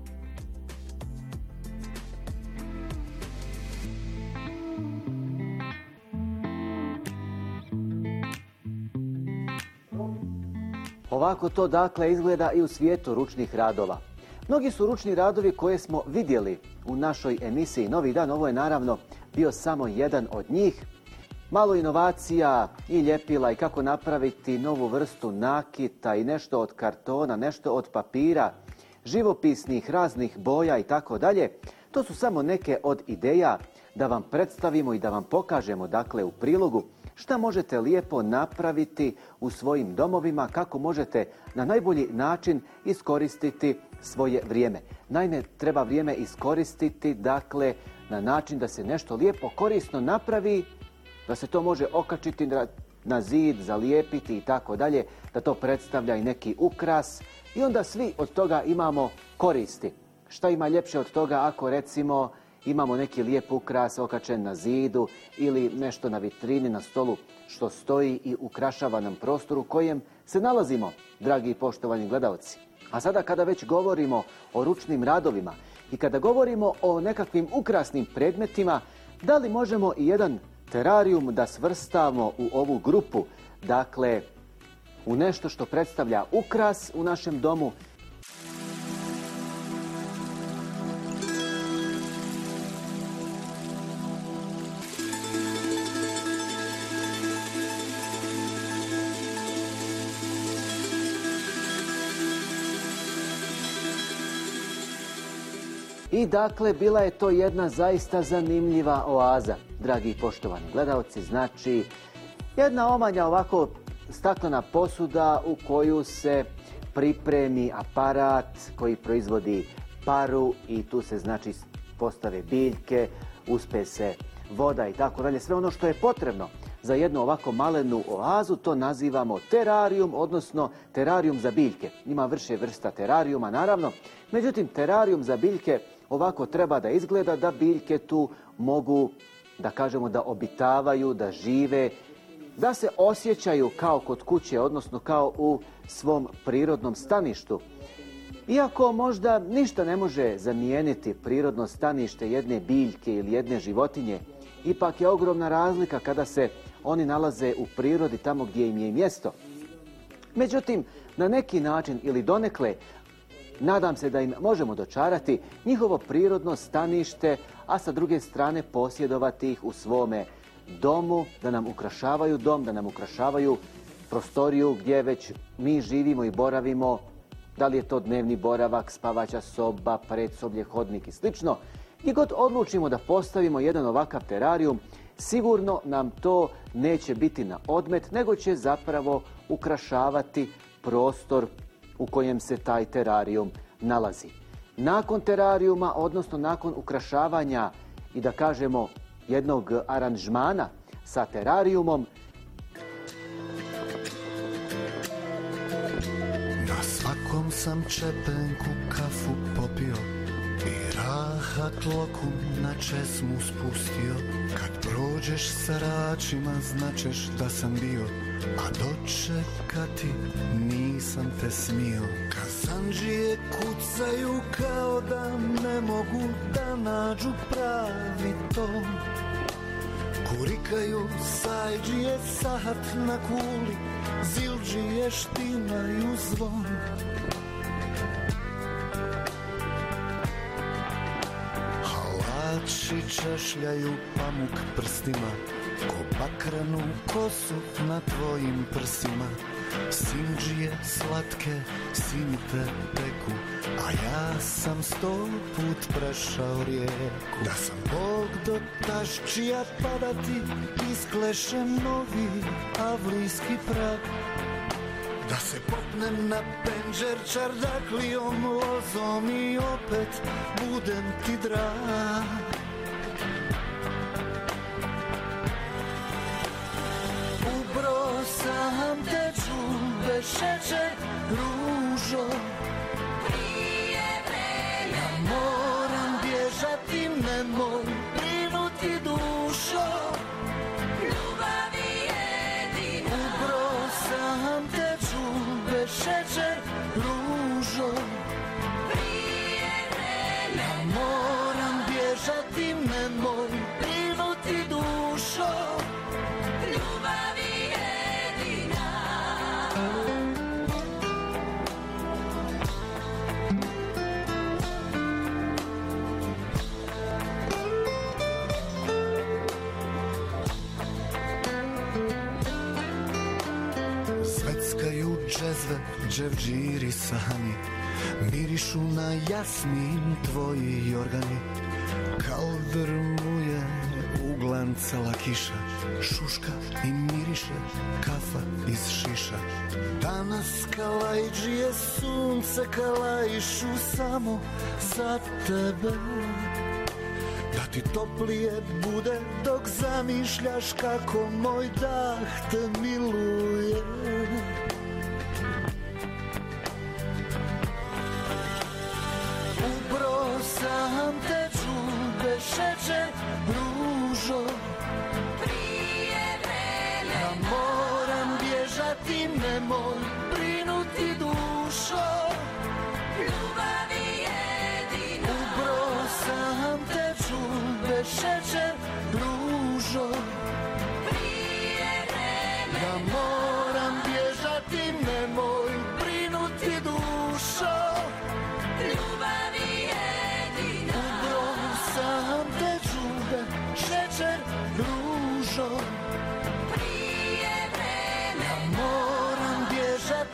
Ovako to dakle izgleda i u svijetu ručnih radova. Mnogi su ručni radovi koje smo vidjeli u našoj emisiji Novi dan. Ovo je naravno bio samo jedan od njih. Malo inovacija i ljepila i kako napraviti novu vrstu nakita i nešto od kartona, nešto od papira, živopisnih raznih boja i tako dalje. To su samo neke od ideja da vam predstavimo i da vam pokažemo, dakle, u prilogu šta možete lijepo napraviti u svojim domovima, kako možete na najbolji način iskoristiti svoje vrijeme. Naime, treba vrijeme iskoristiti, dakle, na način da se nešto lijepo korisno napravi, da se to može okačiti na zid, zalijepiti i tako dalje, da to predstavlja i neki ukras i onda svi od toga imamo koristi. Šta ima ljepše od toga ako recimo imamo neki lijep ukras okačen na zidu ili nešto na vitrini, na stolu što stoji i ukrašava nam prostor u kojem se nalazimo, dragi i poštovani gledalci. A sada kada već govorimo o ručnim radovima i kada govorimo o nekakvim ukrasnim predmetima, da li možemo i jedan terarijum da svrstamo u ovu grupu, dakle u nešto što predstavlja ukras u našem domu? I dakle, bila je to jedna zaista zanimljiva oaza, dragi i poštovani gledalci. Znači, jedna omanja ovako staklena posuda u koju se pripremi aparat koji proizvodi paru i tu se znači postave biljke, uspe se voda i tako dalje. Sve ono što je potrebno za jednu ovako malenu oazu, to nazivamo terarijum, odnosno terarijum za biljke. Ima više vrsta terarijuma, naravno. Međutim, terarijum za biljke ovako treba da izgleda da biljke tu mogu, da kažemo, da obitavaju, da žive, da se osjećaju kao kod kuće, odnosno kao u svom prirodnom staništu. Iako možda ništa ne može zamijeniti prirodno stanište jedne biljke ili jedne životinje, ipak je ogromna razlika kada se oni nalaze u prirodi tamo gdje im je i mjesto. Međutim, na neki način ili donekle, nadam se da im možemo dočarati njihovo prirodno stanište, a sa druge strane posjedovati ih u svome domu, da nam ukrašavaju dom, da nam ukrašavaju prostoriju gdje već mi živimo i boravimo, da li je to dnevni boravak, spavaća soba, predsoblje, hodnik i slično. Gdje god odlučimo da postavimo jedan ovakav terarijum, sigurno nam to neće biti na odmet, nego će zapravo ukrašavati prostor u kojem se taj terarijum nalazi. Nakon terarijuma, odnosno nakon ukrašavanja i da kažemo jednog aranžmana sa terarijumom, na svakom sam čepenku kafu popio i rahat lokum na česmu spustio. Kad prođeš sa račima značeš da sam bio, a dočekati nisam te smio. Kazandžije kucaju kao da ne mogu da nađu pravi ton. Kurikaju sajđije sahat na kuli, zildžije štimaju zvon. Halači češljaju pamuk prstima, ko bakrenu kosu na tvojim prsima. Sinđije slatke, sinite peku, a ja sam sto put prešao rijeku. Da sam Bog do taščija padati, isklešem novi avlijski prag. Da se popnem na penđer čardaklijom lozom i opet budem ti drag. Ubro sam te čube šećer ružo, prije vreme ja moram bježati, nemoj brinuti dušo, ljubavi jedina. Ubro sam te čube šećer ružo, prije vreme ja moram bježati, nemoj brinuti dušo, ljubavi jedina. Zveckaju džezve, dževđiri sahani, mirišu na jasmin tvoji organi. Kaldrmuje uglancala kiša, šuška i miriše kafa iz šiša. Danas kalajđije sunce kalajšu samo za tebe, da ti toplije bude dok zamišljaš kako moj dah te miluje. Ubro sam te čube šećer ružo, prije vreme ja moram bježati, nemoj brinuti dušo, ljubavi jedina. Ubro sam te čube šećer ružo, prije vreme ja moram bježati, nemoj brinuti dušo, ljubavi jedina. Ubro sam te čube šećer ružo, prije vreme ja moram bježati,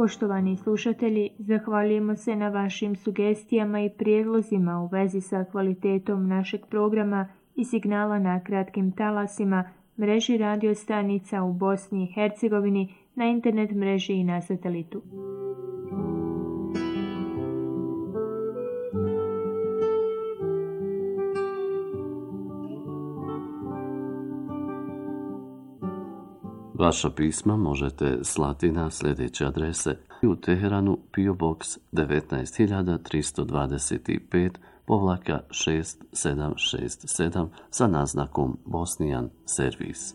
Poštovani slušatelji, zahvaljujemo se na vašim sugestijama i prijedlozima u vezi sa kvalitetom našeg programa i signala na kratkim talasima, mreži radio stanica u Bosni i Hercegovini, na internet mreži i na satelitu. Vaša pisma možete slati na sljedeće adrese: u Teheranu P O Box devetnaest hiljada tristo dvadeset pet povlaka šest sedam šest sedam sa naznakom Bosnijan servis.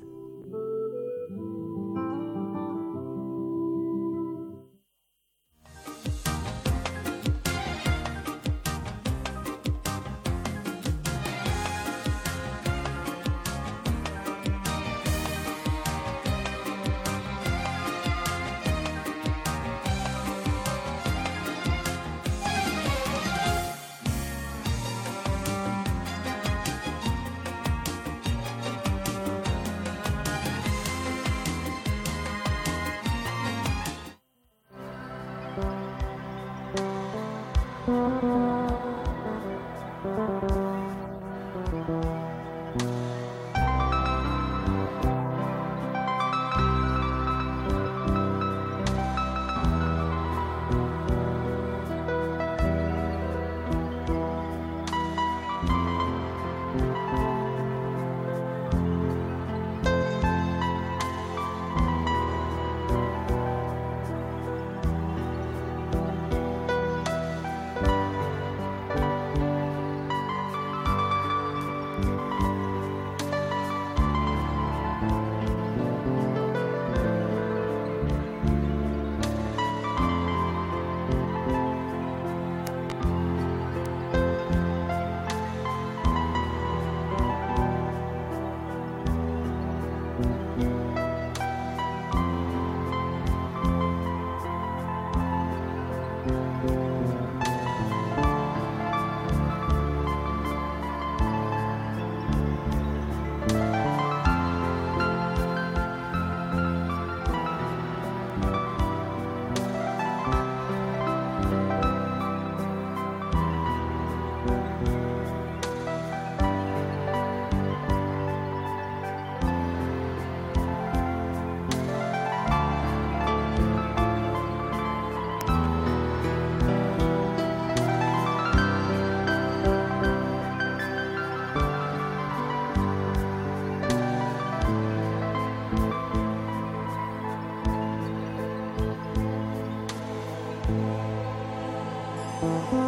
Thank you.